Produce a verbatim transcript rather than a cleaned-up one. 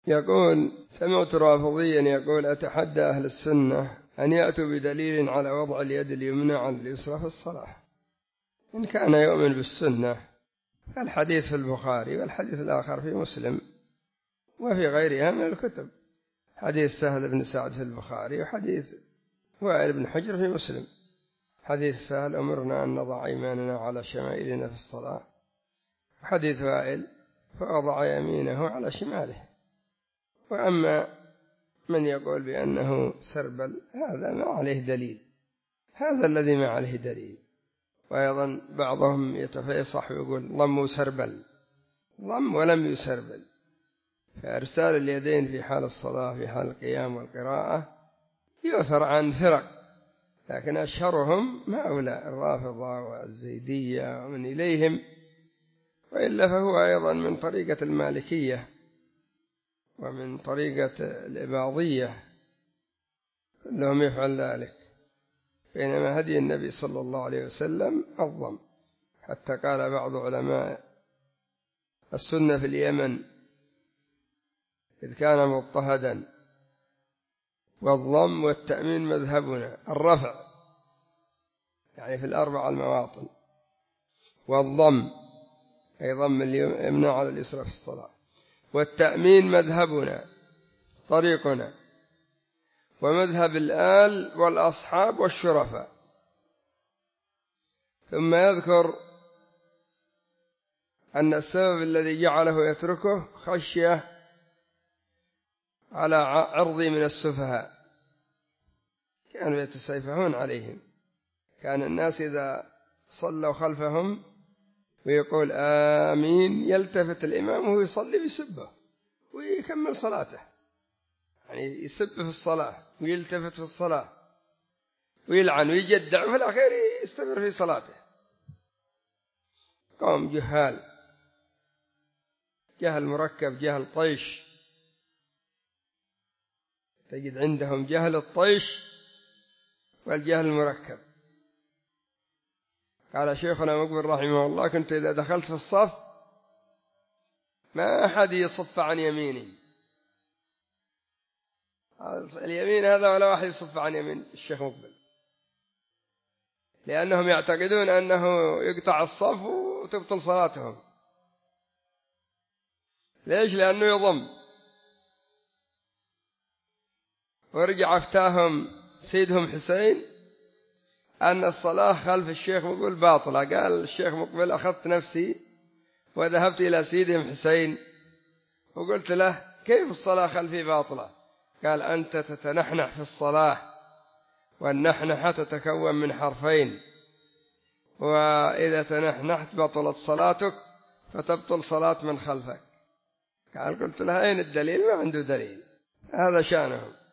يقول: سمعت رافضيا يقول: أتحدى أهل السنة أن يأتوا بدليل على وضع اليد اليمنى على اليسرى في الصلاة. إن كان يؤمن بالسنة فالحديث في البخاري، والحديث الآخر في مسلم وفي غيرها من الكتب، حديث سهل بن سعد في البخاري، وحديث وائل بن حجر في مسلم. حديث سهل: أمرنا أن نضع أيماننا على شمائلنا في الصلاة، وحديث وائل: فوضع يمينه على شماله. وأما من يقول بأنه سربل هذا ما عليه دليل، هذا الذي ما عليه دليل. وأيضا بعضهم يتفيصح ويقول: ضم سربل، ضم ولم يسربل. فإرسال اليدين في حال الصلاة في حال القيام والقراءة يؤثر عن فرق، لكن أشهرهم هؤلاء الرافضة والزيدية ومن إليهم، وإلا فهو أيضا من طريقة المالكية ومن طريقة الإباضية، كلهم يفعل ذلك. بينما هدي النبي صلى الله عليه وسلم الضم، حتى قال بعض علماء السنة في اليمن إذ كان مضطهدا: والضم والتأمين مذهبنا. الرفع يعني في الأربع المواطن، والضم أي ضم اليمنى على اليسرى في الصلاة، والتأمين مذهبنا طريقنا، ومذهب الآل والأصحاب والشرفاء. ثم يذكر أن السبب الذي جعله يتركه خشية على عرضي من السفهاء، كانوا يتسيفهون عليهم. كان الناس إذا صلوا خلفهم ويقول آمين يلتفت الإمام وهو يصلي ويسبه ويكمل صلاته، يعني يسب في الصلاة ويلتفت في الصلاة ويلعن ويجدع، وفي الأخير يستمر في صلاته. قوم جهال، جهل مركب، جهل طيش، تجد عندهم جهل الطيش والجهل المركب. قال شيخنا مقبل رحمه الله: كنت إذا دخلت في الصف ما أحد يصف عن يميني، اليمين هذا ولا واحد يصف عن يمين الشيخ مقبل، لأنهم يعتقدون أنه يقطع الصف وتبطل صلاتهم. ليش؟ لأنه يضم. ورجع افتاهم سيدهم حسين أن الصلاة خلف الشيخ مقبل باطلة. قال الشيخ مقبل: أخذت نفسي وذهبت إلى سيدهم حسين وقلت له: كيف الصلاة خلفي باطلة؟ قال: أنت تتنحنح في الصلاة، والنحنحة تتكون من حرفين، وإذا تنحنحت بطلت صلاتك فتبطل صلاة من خلفك. قال: قلت له: أين الدليل؟ ما عنده دليل، هذا شأنهم.